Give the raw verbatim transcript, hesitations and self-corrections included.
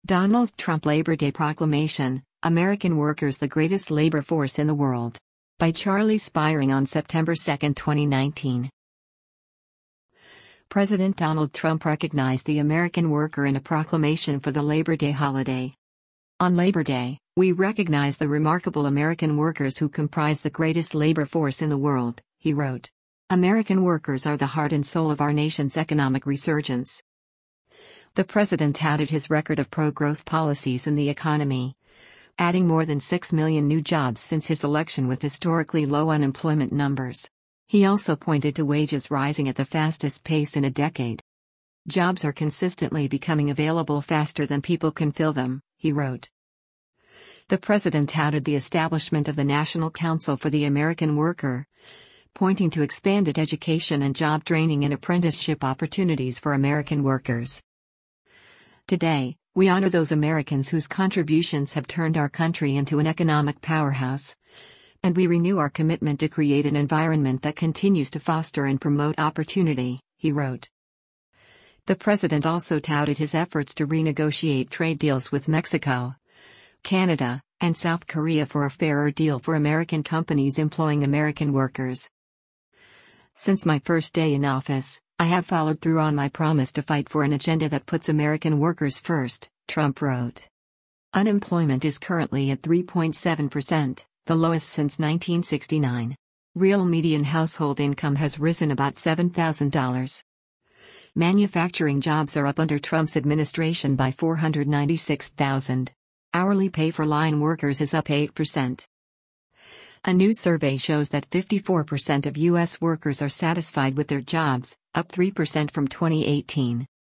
Donald Trump Labor Day Proclamation, American Workers the Greatest Labor Force in the World. By Charlie Spiring on September second, twenty nineteen. President Donald Trump recognized the American worker in a proclamation for the Labor Day holiday. On Labor Day, we recognize the remarkable American workers who comprise the greatest labor force in the world, he wrote. American workers are the heart and soul of our nation's economic resurgence. The president touted his record of pro-growth policies in the economy, adding more than six million new jobs since his election with historically low unemployment numbers. He also pointed to wages rising at the fastest pace in a decade. Jobs are consistently becoming available faster than people can fill them, he wrote. The president touted the establishment of the National Council for the American Worker, pointing to expanded education and job training and apprenticeship opportunities for American workers. Today, we honor those Americans whose contributions have turned our country into an economic powerhouse, and we renew our commitment to create an environment that continues to foster and promote opportunity, he wrote. The president also touted his efforts to renegotiate trade deals with Mexico, Canada, and South Korea for a fairer deal for American companies employing American workers. Since my first day in office, I have followed through on my promise to fight for an agenda that puts American workers first, Trump wrote. Unemployment is currently at three point seven percent, the lowest since nineteen sixty-nine. Real median household income has risen about seven thousand dollars. Manufacturing jobs are up under Trump's administration by four hundred ninety-six thousand. Hourly pay for line workers is up eight percent. A new survey shows that fifty-four percent of U S workers are satisfied with their jobs, up three percent from twenty eighteen.